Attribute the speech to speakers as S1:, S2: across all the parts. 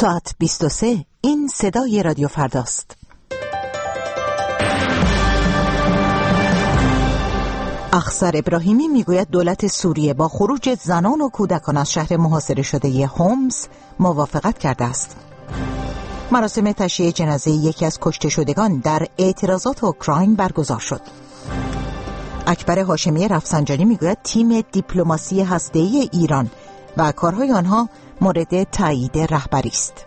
S1: ساعت 23. این صدای رادیو فرداست. اخضر ابراهیمی میگوید دولت سوریه با خروج زنان و کودکان از شهر محاصره شده هومس موافقت کرده است. مراسم تشییع جنازه یکی از کشته شدگان در اعتراضات اوکراین برگزار شد. اکبر هاشمی رفسنجانی میگوید تیم دیپلماسی هسته‌ای ایران و کارهای آنها مورد تایید رهبری است.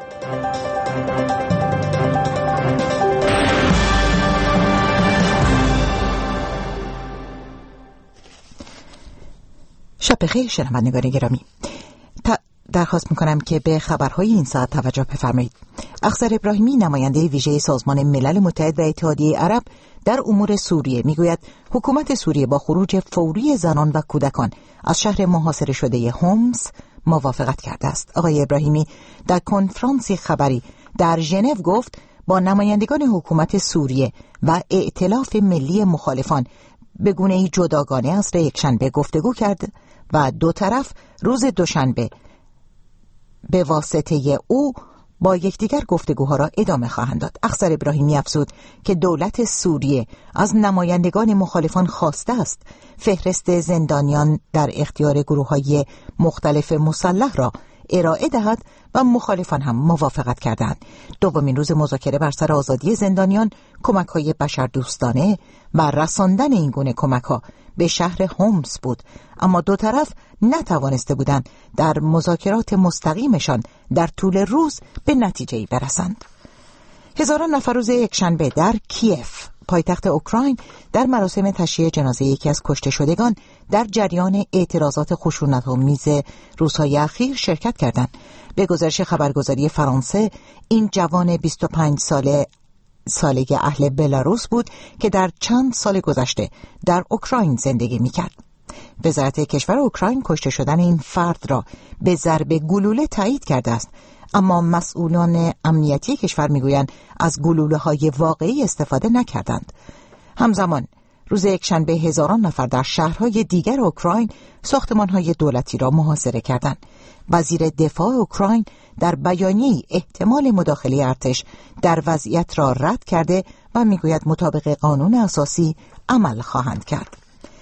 S1: شب بخیر شنوندگان گرامی. درخواست میکنم که به خبرهای این ساعت توجه بفرمایید. اخضر ابراهیمی نماینده ویژه سازمان ملل متحد و اتحادیه عرب در امور سوریه میگوید حکومت سوریه با خروج فوری زنان و کودکان از شهر محاصره شده هومس موافقت کرده است. آقای ابراهیمی در کنفرانسی خبری در ژنو گفت با نمایندگان حکومت سوریه و ائتلاف ملی مخالفان به گونه‌ای جداگانه از یکشنبه گفتگو کرد و دو طرف روز دوشنبه به واسطه او با یکدیگر گفتگوها را ادامه خواهند داد. اخضر ابراهیمی افزود که دولت سوریه از نمایندگان مخالفان خواسته است فهرست زندانیان در اختیار گروه‌های مختلف مسلح را ارائه دهد و مخالفان هم موافقت کردند. دومین روز مذاکره بر سر آزادی زندانیان، کمک‌های بشردوستانه و رساندن این گونه کمک‌ها به شهر هومس بود، اما دو طرف نتوانسته بودند در مذاکرات مستقیمشان در طول روز به نتیجه‌ای برسند. هزاران نفر روز یکشنبه در کیف، پایتخت اوکراین، در مراسم تشییع جنازه یکی از کشته شدگان در جریان اعتراضات خشونت‌آمیز روزهای اخیر شرکت کردند. به گزارش خبرگزاری فرانسه، این جوان 25 ساله اهل بلاروس بود که در چند سال گذشته در اوکراین زندگی می‌کرد. وزارت کشور اوکراین کشته شدن این فرد را به ضرب گلوله تایید کرده است، اما مسئولان امنیتی کشور میگویند از گلوله‌های واقعی استفاده نکردند. همزمان روز یکشنبه هزاران نفر در شهرهای دیگر اوکراین ساختمان‌های دولتی را محاصره کردند. وزیر دفاع اوکراین در بیانیه‌ای احتمال مداخله ارتش در وضعیت را رد کرده و میگوید مطابق قانون اساسی عمل خواهند کرد.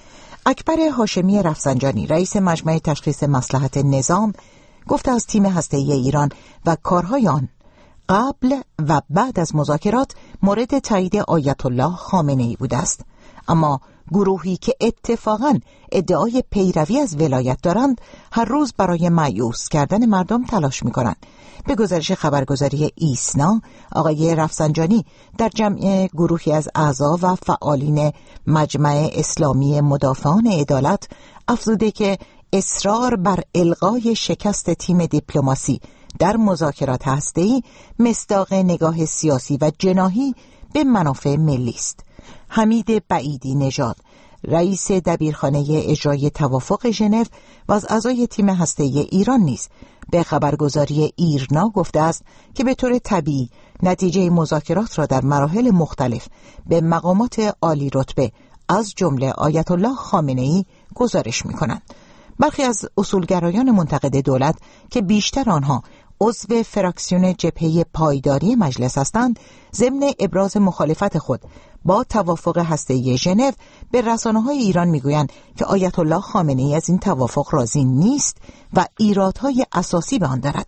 S1: اکبر هاشمی رفسنجانی رئیس مجمع تشخیص مصلحت نظام گفته از تیم هسته‌ای ایران و کارهای آن قبل و بعد از مذاکرات مورد تایید آیت الله خامنه‌ای بوده است، اما گروهی که اتفاقاً ادعای پیروی از ولایت دارند هر روز برای مایوس کردن مردم تلاش می‌کنند. به گزارش خبرگزاری ایسنا، آقای رفسنجانی در جمع گروهی از اعضا و فعالین مجمع اسلامی مدافعان عدالت افزوده که اصرار بر الغای شکست تیم دیپلماسی در مذاکرات هسته‌ای مصداق نگاه سیاسی و جناحی به منافع ملی است. حمید بعیدی نژاد، رئیس دبیرخانه اجرای توافق ژنو و از اعضای تیم هسته‌ای ایران نیز به خبرگزاری ایرنا گفته است که به طور طبیعی نتیجه مذاکرات را در مراحل مختلف به مقامات عالی رتبه از جمله آیت الله خامنه‌ای گزارش می‌کنند. برخی از اصولگرایان منتقد دولت که بیشتر آنها عضو فراکسیون جبهه پایداری مجلس هستند، ضمن ابراز مخالفت خود با توافق هسته‌ای ژنو به رسانه‌های ایران میگویند که آیت الله خامنه‌ای از این توافق راضی نیست و ایرادهای اساسی به آن دارد.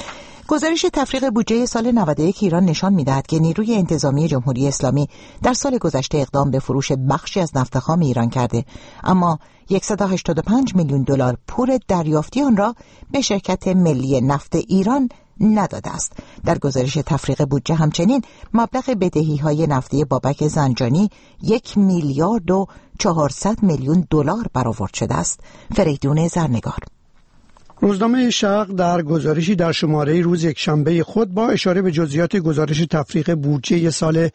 S1: گزارش تفریغ بودجه سال 91 ایران نشان می‌دهد که نیروی انتظامی جمهوری اسلامی در سال گذشته اقدام به فروش بخشی از نفت خام ایران کرده، اما 185 میلیون دلار پول دریافتی آن را به شرکت ملی نفت ایران نداده است. در گزارش تفریغ بودجه همچنین مبلغ بدهی‌های نفتی بابک زنجانی 1 میلیارد و 400 میلیون دلار برآورد شده است. فریدون زرنگار.
S2: روزنامه شرق در گزارشی در شماره روز یکشنبه خود با اشاره به جزئیات گزارش تفریغ بودجه سال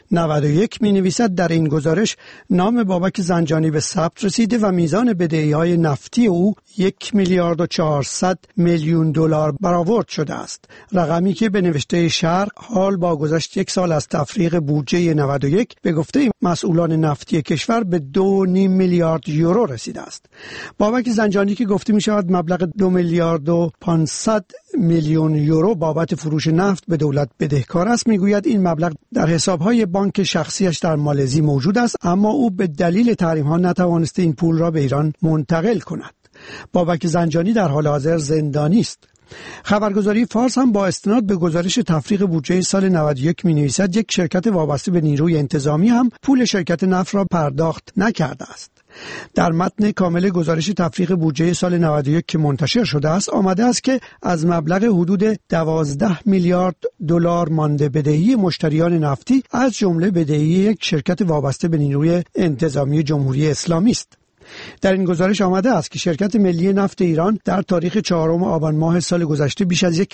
S2: 91 می‌نویسد در این گزارش نام بابک زنجانی به ثبت رسیده و میزان بدهی‌های نفتی او 1 میلیارد و 400 میلیون دلار برآورد شده است. رقمی که به نوشته شرق حال با گذشت یک سال از تفریغ بودجه 91 به گفته مسئولان نفتی کشور به 2.5 میلیارد یورو رسیده است. بابک زنجانی که گفته می‌شود مبلغ 2 میلیارد و 500 میلیون یورو بابت فروش نفت به دولت بدهکار است. میگوید این مبلغ در حسابهای بانک شخصیش در مالزی موجود است، اما او به دلیل تحریم‌ها نتوانسته این پول را به ایران منتقل کند. بابک زنجانی در حال حاضر زندانی است. خبرگزاری فارس هم با استناد به گزارش تفریق بودجه سال 91 می‌نویسد یک شرکت وابسته به نیروی انتظامی هم پول شرکت نفت را پرداخت نکرده است. در متن کامل گزارش تفریق بودجه سال 91 که منتشر شده است آمده است که از مبلغ حدود 12 میلیارد دلار مانده بدهی مشتریان نفتی، از جمله بدهی یک شرکت وابسته به نیروی انتظامی جمهوری اسلامی است. در این گزارش آمده است که شرکت ملی نفت ایران در تاریخ 4 آبان ماه سال گذشته بیش از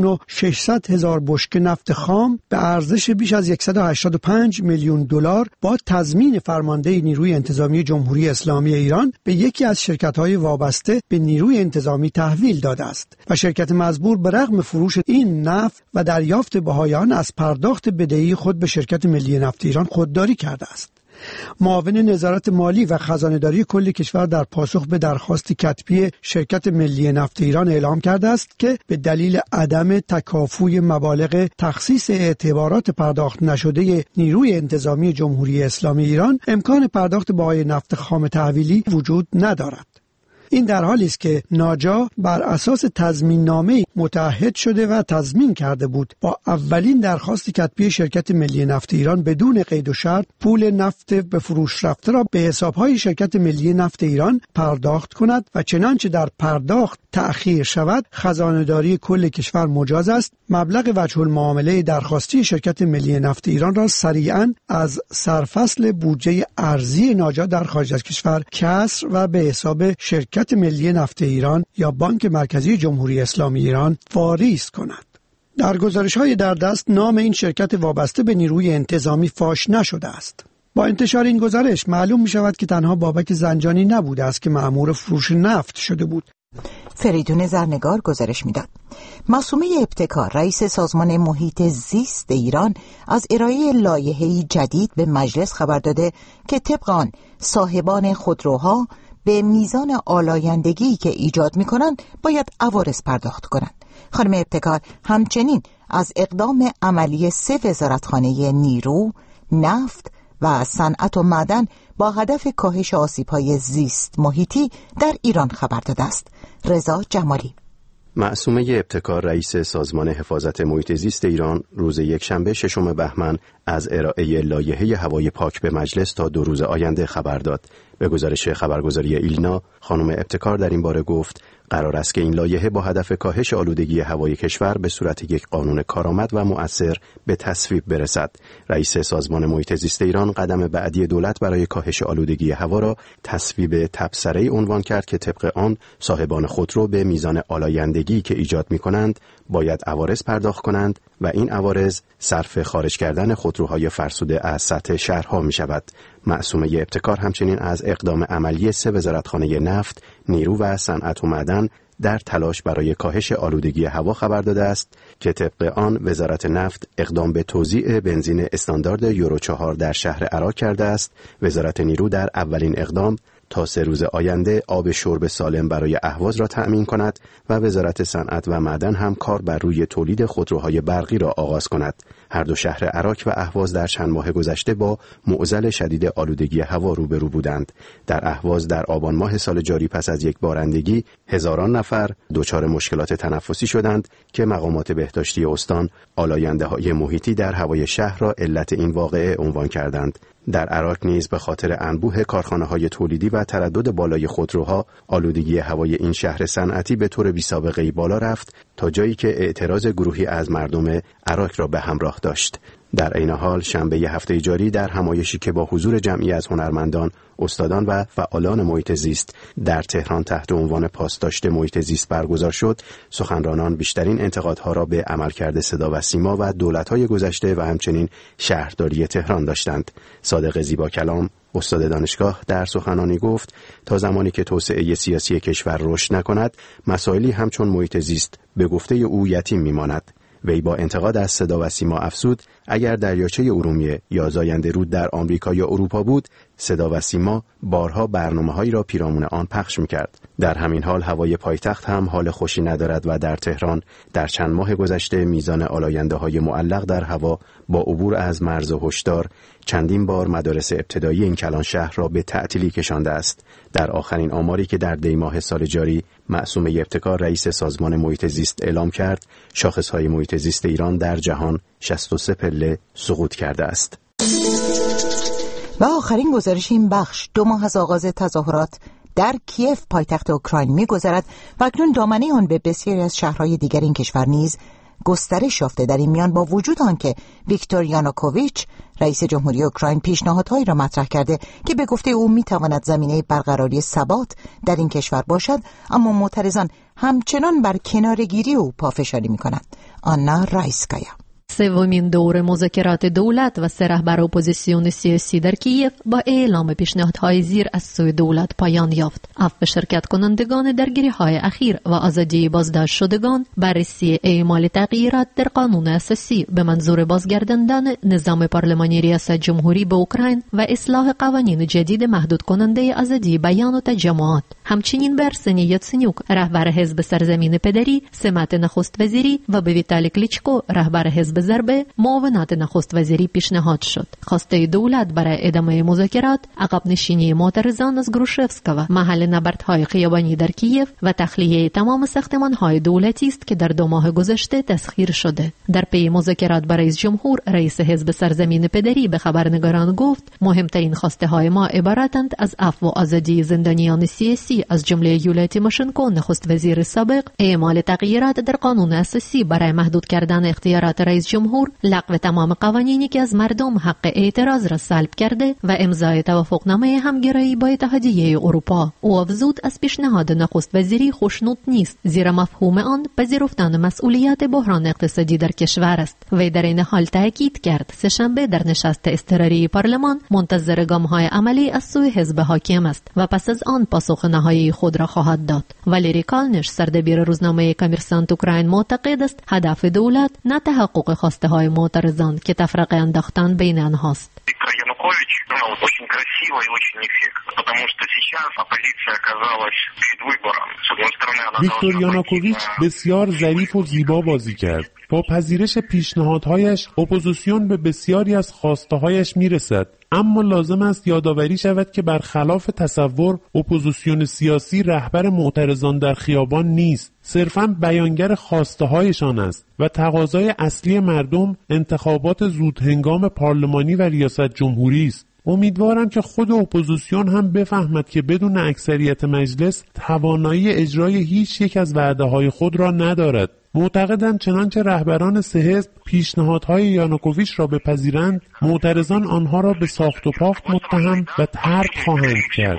S2: 1,600,000 بشکه نفت خام به ارزش بیش از 185 میلیون دلار با تضمین فرمانده نیروی انتظامی جمهوری اسلامی ایران به یکی از شرکت‌های وابسته به نیروی انتظامی تحویل داده است و شرکت مزبور به رغم فروش این نفت و دریافت بهای آن از پرداخت بدهی خود به شرکت ملی نفت ایران خودداری کرده است. معاون نظارت مالی و خزانه‌داری کل کشور در پاسخ به درخواست کتبی شرکت ملی نفت ایران اعلام کرده است که به دلیل عدم تکافؤ مبالغ تخصیص اعتبارات پرداخت نشده نیروی انتظامی جمهوری اسلامی ایران امکان پرداخت بهای نفت خام تحویلی وجود ندارد. این در حالی است که ناجا بر اساس تضمین نامه متعهد شده و تضمین کرده بود با اولین درخواست کتبی شرکت ملی نفت ایران بدون قید و شرط پول نفت به فروش رفته را به حسابهای شرکت ملی نفت ایران پرداخت کند و چنانچه در پرداخت تأخیر شود خزانه‌داری کل کشور مجاز است مبلغ وجه المعامله درخواستی شرکت ملی نفت ایران را سریعاً از سرفصل بودجه ارزی ناجا در خارج از کشور کسر و به حساب شرکت ملی نفت ایران یا بانک مرکزی جمهوری اسلامی ایران واریز کند. در گزارش‌های در دست نام این شرکت وابسته به نیروی انتظامی فاش نشده است. با انتشار این گزارش معلوم می‌شود که تنها بابک زنجانی نبوده است که مأمور فروش نفت شده بود.
S1: فریدون زرنگار گزارش میداد. معصومه ابتکار رئیس سازمان محیط زیست ایران از ارائه لایحه‌ای جدید به مجلس خبر داده که طبق آن صاحبان خودروها به میزان آلایندگی که ایجاد می‌کنند باید عوارض پرداخت کنند. خانم ابتکار همچنین از اقدام عملی 3 وزارتخانه نیرو، نفت و صنعت و معدن با هدف کاهش آسیب‌های زیست محیطی در ایران خبر داده است. رضا جمالی.
S3: معصومه ابتکار رئیس سازمان حفاظت محیط زیست ایران روز یکشنبه 6 بهمن از ارائه لایحه هوای پاک به مجلس تا 2 روز آینده خبر داد. به گزارش خبرگزاری ایلنا، خانم ابتکار در این باره گفت قرار است که این لایحه با هدف کاهش آلودگی هوای کشور به صورت یک قانون کارآمد و مؤثر به تصویب برسد. رئیس سازمان محیط زیست ایران قدم بعدی دولت برای کاهش آلودگی هوا را تصویب تبصره‌ای عنوان کرد که طبق آن صاحبان خودرو به میزان آلایندگی که ایجاد می‌کنند باید عوارض پرداخت کنند و این عوارض صرف خارج کردن خودروهای فرسوده از سطح شهرها می‌شود. معصومه ابتکار همچنین از اقدام عملی 3 وزارتخانه نفت، نیرو و صنعت و معدن در تلاش برای کاهش آلودگی هوا خبر داده است که طبق آن وزارت نفت اقدام به توزیع بنزین استاندارد یورو 4 در شهر عراق کرده است. وزارت نیرو در اولین اقدام تا 3 روز آینده آب شرب سالم برای اهواز را تأمین کند و وزارت صنعت و معدن هم کار بر روی تولید خودروهای برقی را آغاز کند. هر دو شهر عراق و اهواز در چند ماه گذشته با معضل شدید آلودگی هوا روبرو بودند. در اهواز در آبان ماه سال جاری پس از یک بارندگی هزاران نفر دچار مشکلات تنفسی شدند که مقامات بهداشتی استان آلاینده‌های محیطی در هوای شهر را علت این واقعه عنوان کردند. در عراق نیز به خاطر انبوه کارخانه‌های تولیدی و تردد بالای خودروها آلودگی هوای این شهر صنعتی به طور بی‌سابقه‌ای بالا رفت تا جایی که اعتراض گروهی از مردم عراق را به همراه داشت. در عین حال شنبه هفته جاری در همایشی که با حضور جمعی از هنرمندان، استادان و فعالان محیط زیست در تهران تحت عنوان پاسداشت محیط زیست برگزار شد، سخنرانان بیشترین انتقادها را به عملکرد صدا و سیما و دولت‌های گذشته و همچنین شهرداری تهران داشتند. صادق زیباکلام، استاد دانشگاه، در سخنرانی گفت تا زمانی که توسعه سیاسی کشور رشد نکند، مسائلی همچون محیط زیست به گفته او یتیم میماند. وی با انتقاد از صدا و سیما افزود اگر دریاچه ارومیه یا زاینده رود در آمریکا یا اروپا بود صدا و سیما بارها برنامه‌هایی را پیرامون آن پخش می‌کرد. در همین حال هوای پایتخت هم حال خوشی ندارد و در تهران در چند ماه گذشته میزان آلاینده‌های معلق در هوا با عبور از مرز هشدار چندین بار مدارس ابتدایی این کلان شهر را به تعطیلی کشانده است. در آخرین آماری که در دی ماه سال جاری معصومه ابتکار رئیس سازمان محیط زیست اعلام کرد، شاخص‌های محیط زیست ایران در جهان 63 پله سقوط کرده است.
S1: و آخرین گزارش این بخش 2 ماه از آغاز تظاهرات در کیف پایتخت اوکراین می‌گذرد و اکنون دامنه آن به بسیاری از شهرهای دیگر این کشور نیز گسترش یافته. در این میان با وجود آنکه ویکتور یانوکوویچ رئیس جمهوری اوکراین پیشنهادهایی را مطرح کرده که به گفته او می‌تواند زمینه برقراری ثبات در این کشور باشد، اما معترضان همچنان بر کناره‌گیری او پافشاری می‌کنند. آنا رایسکایا.
S4: سومین دور مذاکرات دولت و 3 رهبر اپوزیسیون سیاسی در کیف با اعلام پیشنهادهای زیر از سوی دولت پایان یافت. عفو شرکت کنندگان درگیری‌های اخیر و آزادی بازداشت شدگان، بررسی اعمال تغییرات در قانون اساسی به منظور بازگرداندن نظام پارلمانی ریاست جمهوری به اوکراین و اصلاح قوانین جدید محدود کننده آزادی بیان و تجمعات. همچنین به ارسنی یاتسنیوک رهبر حزب سرزمین پدری سمت نخست وزیری و به ویتالی کلیچکو رهبر حزب ضربه معاونت نخست وزیری پیشنهاد شد. خواسته دولت برای ادامه مذاکرات عقب نشینی معترضان از گروشفسکا و محل نبردهای خیابانی در کیف و تخلیه تمام ساختمان‌های دولتی است که در 2 ماه گذشته تسخیر شده. در پی مذاکرات با رئیس جمهور، رئیس حزب سرزمین پدری به خبرنگاران گفت مهمترین خواسته‌های ما عبارتند از عفو و آزادی زندانیان سیاسی از جمله یولیا تیموشنکو نخست وزیر سابق، اعمال تغییرات در قانون اساسی برای محدود کردن اختیارات رئیس جمهور، لغو تمام قوانینی که از مردم حق اعتراض را سلب کرده و امضای توافقنامه همگرایی با اتحادیه اروپا. او افزود از پیشنهاد نخست وزیری خوشنود نیست، زیرا مفهوم آن پذیرفتن مسئولیت بحران اقتصادی در کشور است. وی در این حال تاکید کرد سه‌شنبه در نشست اضطراری پارلمان منتظر گام‌های عملی از سوی حزب حاکم است و پس از آن پاسخ نهایی خود را خواهد داد. والری کالنش سردبیر روزنامه کامرسانت اوکراین معتقد است هدف دولت نه تحقق خواسته های معترضان که تفرقه انداختن بین آنهاست.
S5: Виктор Янукович очень красиво и очень эффектно, потому что сейчас оппозиция оказалась перед выбором. С одной стороны, она
S6: ویکتور یانوکوویچ بسیار ظریف و زیبا بازی کرد. با پذیرش پیشنهادهایش اپوزیسیون به بسیاری از خواسته‌هایش میرسد، اما لازم است یادآوری شود که برخلاف تصور اپوزیسیون سیاسی رهبر معترضان در خیابان نیست، صرفاً بیانگر خواسته‌هایشان است و تقاضای اصلی مردم انتخابات زودهنگام پارلمانی و ریاست جمهوری است. امیدوارم که خود اپوزیسیون هم بفهمد که بدون اکثریت مجلس توانایی اجرای هیچ یک از وعده‌های خود را ندارد. معتقدم چنانچه رهبران 3 حزب پیشنهادهای یانوکوویچ را بپذیرند، معترضان آنها را به ساخت و پاخت متهم و طرد خواهند کرد.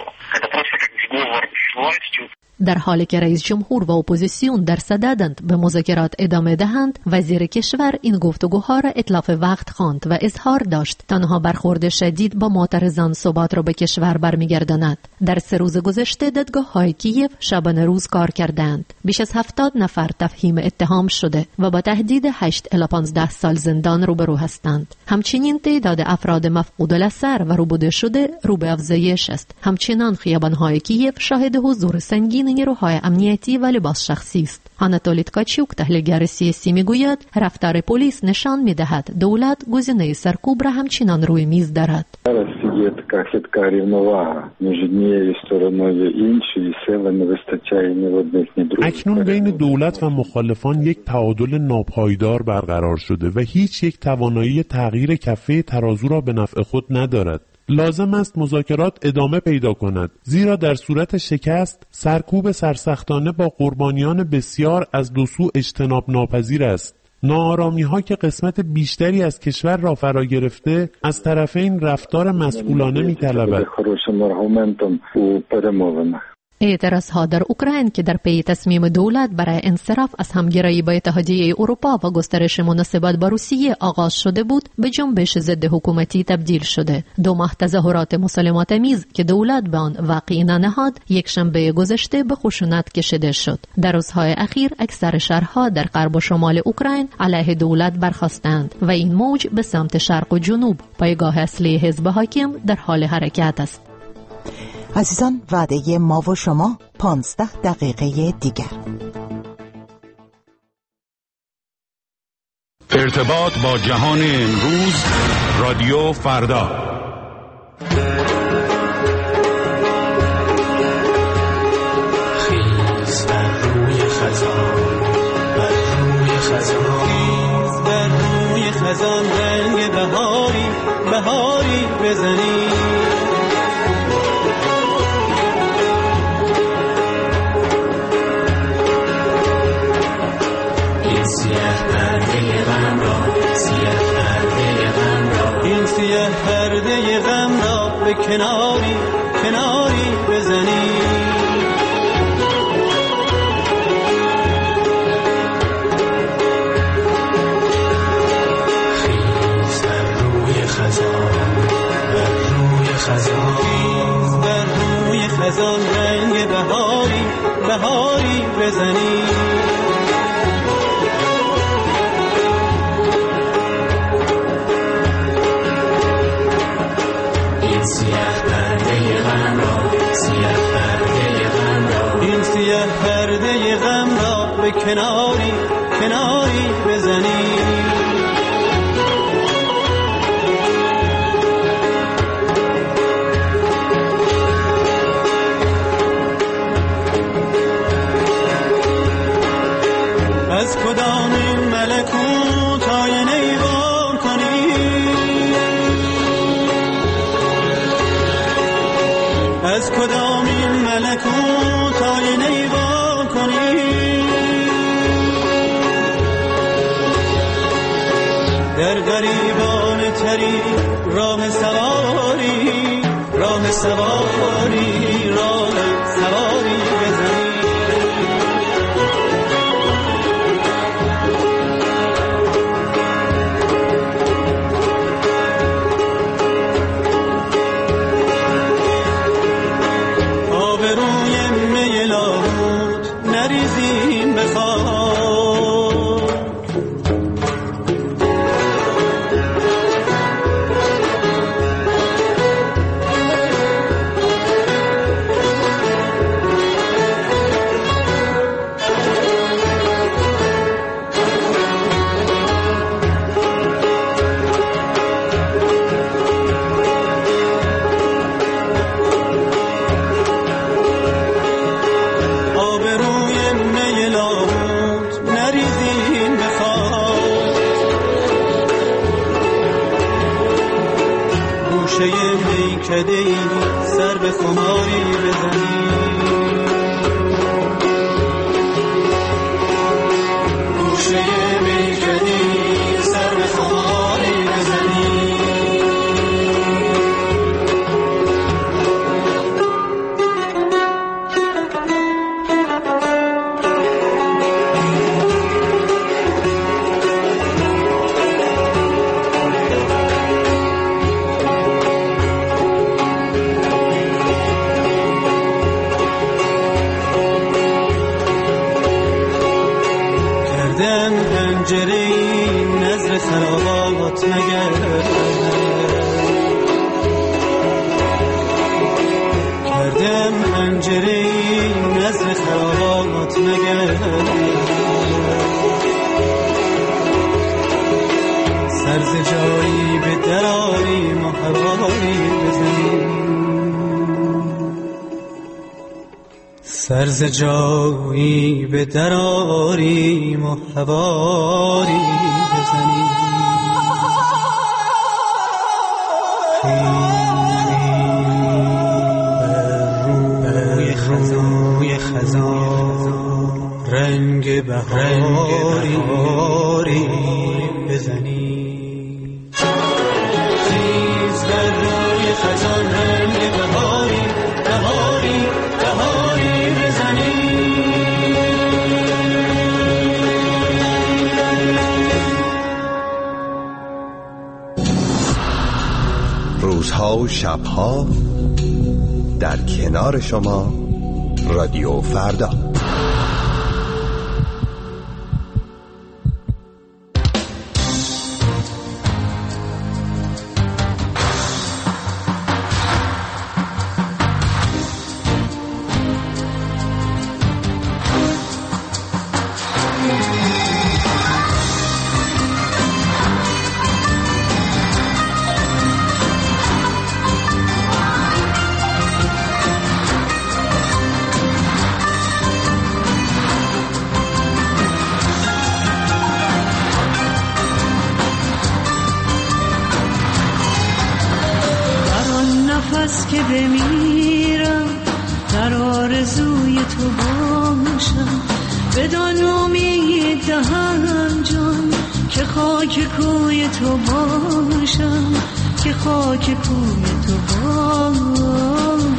S4: در حالی که رئیس جمهور و اپوزیسیون در صددند به مذاکرات ادامه دهند، وزیر کشور این گفتگوها را اتلاف وقت خواند و اظهار داشت تنها برخورد شدید با معترضان ثبات را به کشور برمیگرداند. در 3 روز گذشته دادگاه‌های کیف شبانه روز کار کردند. بیش از 70 نفر تفهیم اتهام شده و با تهدید 8 الی 15 سال زندان روبرو هستند. همچنین تعداد افراد مفقود الاثر و روبوده شده رو به افزایش است. همچنان خیابان‌های کیف شاهد حضور سنگین نیروهای امنیتی و لباس شخصی است. آناتولی تکاچیوک تحلیلگر سیاسی میگوید رفتار پلیس نشان میدهد دولت گزینه سرکوب را همچنان روی میز دارد.
S6: اکنون بین دولت و مخالفان یک تعادل ناپایدار برقرار شده و هیچ یک توانایی تغییر کفه ترازو را به نفع خود ندارد. لازم است مذاکرات ادامه پیدا کند، زیرا در صورت شکست سرکوب سرسختانه با قربانیان بسیار از 2 سو اجتناب ناپذیر است. ناآرامی‌ها که قسمت بیشتری از کشور را فرا گرفته از طرفین رفتار مسئولانه می‌طلبد.
S4: اعتراضها در اوکراین که در پی تصمیم دولت برای انصراف از همگرایی با اتحادیه اروپا و گسترش مناسبات با روسیه آغاز شده بود، به جنبش ضد حکومتی تبدیل شده. 2 ماه تظاهرات مسالمت‌آمیز که دولت به آن واقعی ننهاد، یک شنبه گذشته به خشونت کشیده شد. در روزهای اخیر اکثر شهرها در غرب و شمال اوکراین علیه دولت برخاستند و این موج به سمت شرق و جنوب، پایگاه اصلی حزب حاکم، در حال حرکت است.
S1: عزیزان، وعده ما و شما 15 دقیقه دیگر.
S7: ارتباط با جهان امروز، رادیو فردا.
S8: خیز بر روی خزان، بر روی خزان، خیز بر روی خزان، رنگ بهاری بهاری بزنی. این سیاه پرده غم را به کناری کناری بزنی. خیز بر روی خزان، بر روی خزان، خیز بر روی خزان، رنگ بهاری بهاری بزنی. این سیاه پرده غم را به کناری کناری بزنی. از کدام ملکوت آینه ای وام کنی، از کدام ملکوت آینه ای وام کنی. در غریبان تری راه سواری، راه سواری، راه سواری بزنی. آبروی می لاهوت نریزیم به خاک، میکده‌ای سر به خماری بزنی. گوشه میکده‌ای سر به خماری بزنی. پنجره‌ای نظر خرابات نگرد، کردم پنجره‌ای نظر خرابات نگرد. سرز جایی به دراری محواری بزنی، سرز جایی به دراری محواری بزنی. روی خزان رنگ بهاری بزنی. خیز بر روی خزان رنگ بهاری بهاری بهاری
S9: روزها و شبها در کنار شما رادیو فردا.
S10: که بمیرم در آرزوی تو باشم، بدان امید دهم جان که خاک کوی تو باشم، که خاک کوی تو باشم.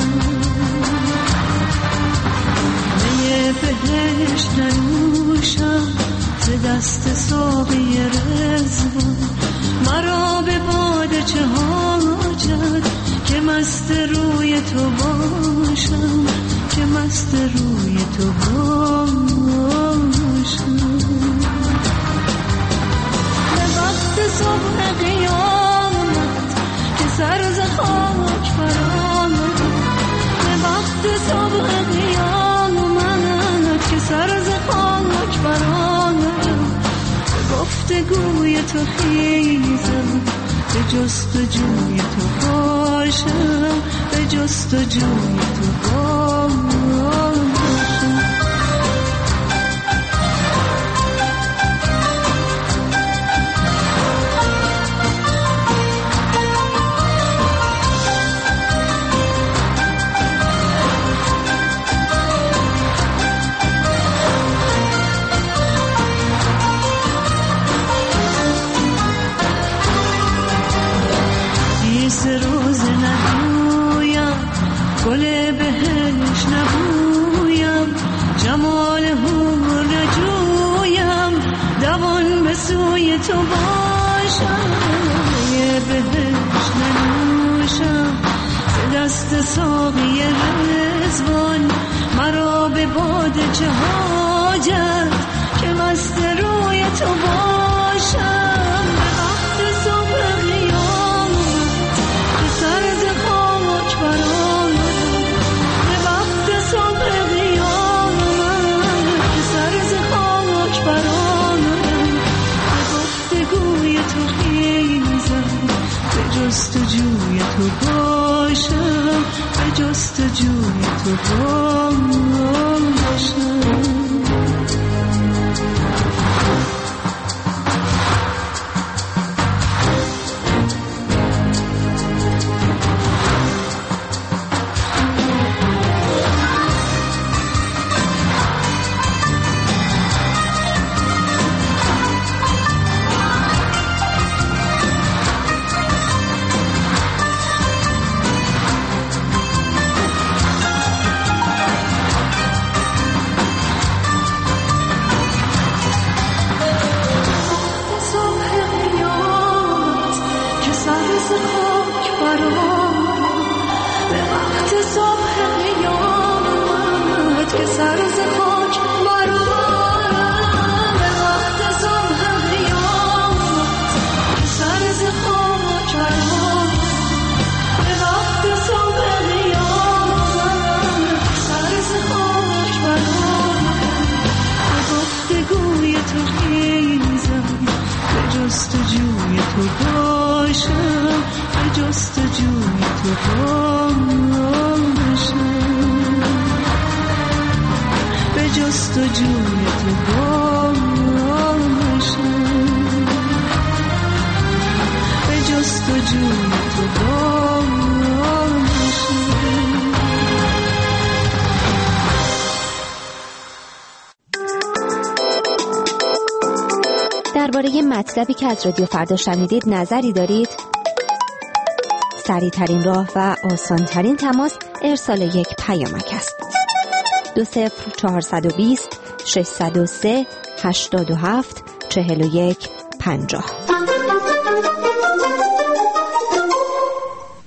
S10: می بهشت ننوشم ز دست ساقی رضوان، مرا به باده چه حاجت که مست روی تو باشم، که مست روی تو باشم. به وقت صبح قیامت که سر ز خاک برآمد، به وقت صبح قیامت که سر ز خاک برآمد، به گفتگوی تو خیزم، به جستجوی تو باشم، به جستجوی تو باشم. روز نبویم گل بهش نبویم، جمال حور نجویم، دوان به سوی تو باشم. یه بهش ننوشم ز دست ساقی رضوان، مرا به باده چه حاجت که مست روی تو باشم. جستجوی تو باشم، به جستجوی تو باشم.
S11: درباره مطلبی که از رادیو فردا شنیدید نظری دارید؟ سریع‌ترین راه و آسان‌ترین تماس ارسال یک پیامک است. 20420 603 87 41 50.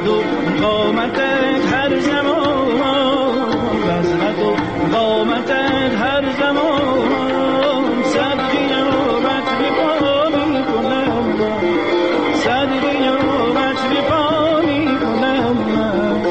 S8: وزنت و قامتت هر زمان، وزنت و قامتت هر زمان، صد قیامت به پا می کنم من، صد قیامت به پا می کنم من.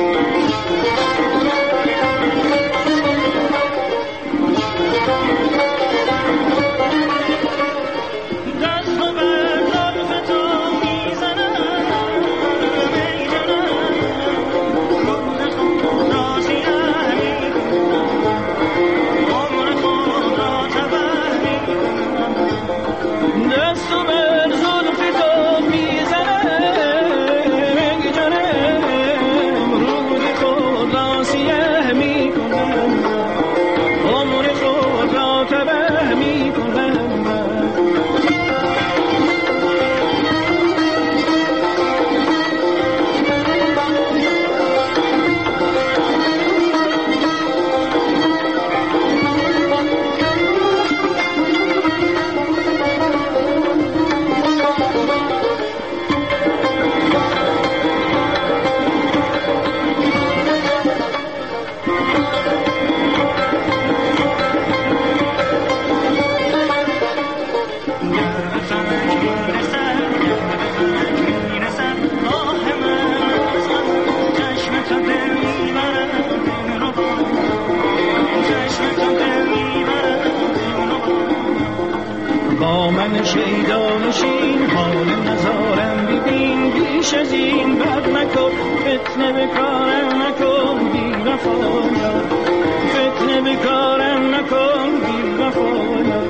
S8: با من شیدا نشین، حال نزارم ببین، بیش از این بد مکن، فتنه به کارم نکن بی وفایا، فتنه به کارم نکن بی وفایا.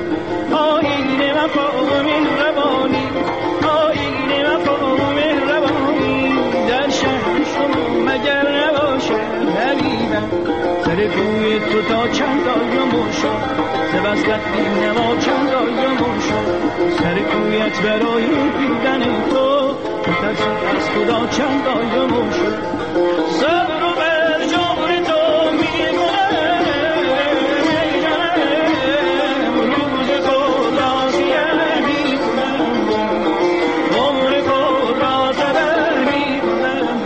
S8: آیین وفا و مهربانی، آیین وفا و مهربانی، در شهر شما مگر نباشد حبیبم، سر کوی تو تا چند آیم شد، سبستت بیم نما چند آیم شد، سر کویت برای دیدن تو ترسم از خدا چند آیم شد. صبر و بر جور تو می کنم ای جانم، روز خود را سیه می کنم، عمر خود را تبه می کنم.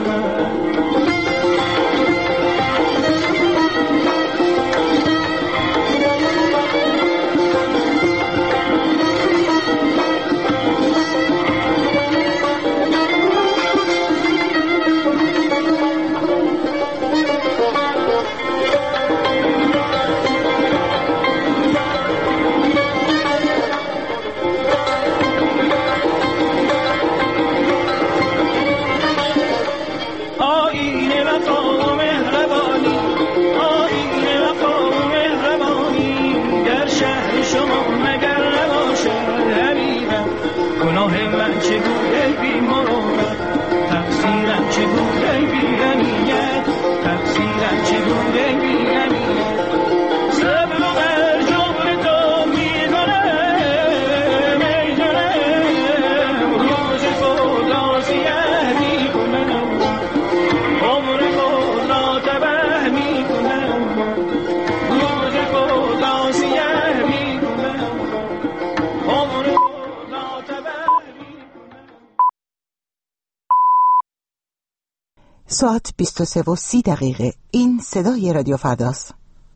S1: ساعت 23:30. این صدای رادیو فرداست.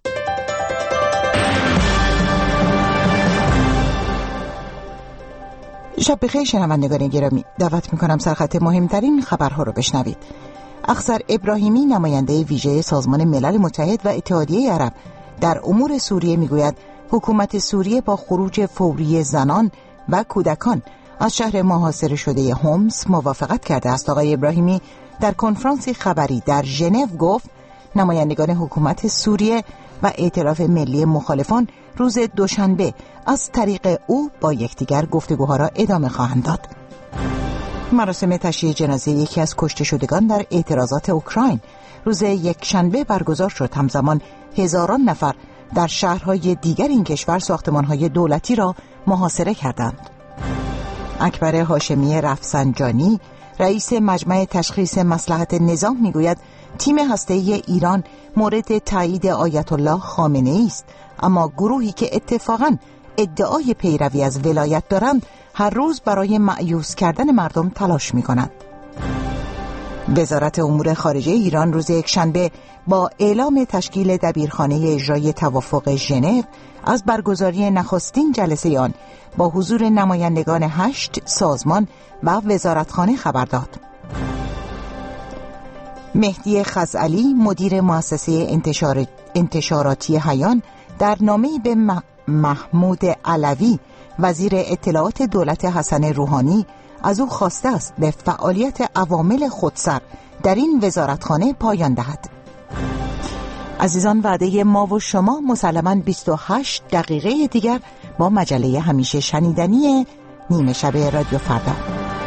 S1: شب بخیر شنوندگان گرامی، دعوت میکنم سرخط مهمترین خبرها رو بشنوید. اخضر ابراهیمی نماینده ویژه سازمان ملل متحد و اتحادیه عرب در امور سوریه میگوید حکومت سوریه با خروج فوری زنان و کودکان از شهر محاصره شده حمص موافقت کرده است. آقای ابراهیمی در کنفرانسی خبری در ژنو گفت نمایندگان حکومت سوریه و ائتلاف ملی مخالفان روز دوشنبه از طریق او با یکدیگر گفتگوها را ادامه خواهند داد. مراسم تشییع جنازه یکی از کشته شدگان در اعتراضات اوکراین روز یکشنبه برگزار شد. همزمان هزاران نفر در شهرهای دیگر این کشور ساختمانهای دولتی را محاصره کردند. اکبر هاشمی رفسنجانی رئیس مجمع تشخیص مصلحت نظام میگوید تیم هسته‌ای ایران مورد تایید آیت الله خامنه‌ای است، اما گروهی که اتفاقاً ادعای پیروی از ولایت دارند هر روز برای مأیوس کردن مردم تلاش می‌کنند. وزارت امور خارجه ایران روز یکشنبه با اعلام تشکیل دبیرخانه اجرایی توافق ژنو از برگزاری نخستین جلسه آن با حضور نمایندگان 8 سازمان و وزارتخانه خبر داد. مهدی خزعلی مدیر مؤسسه انتشاراتی حیان در نامه‌ای به محمود علوی وزیر اطلاعات دولت حسن روحانی از او خواسته است به فعالیت عوامل خودسر در این وزارتخانه پایان دهد. عزیزان، وعده ما و شما مسلماً 28 دقیقه دیگر با مجله همیشه شنیدنی نیمه شب رادیو فردا.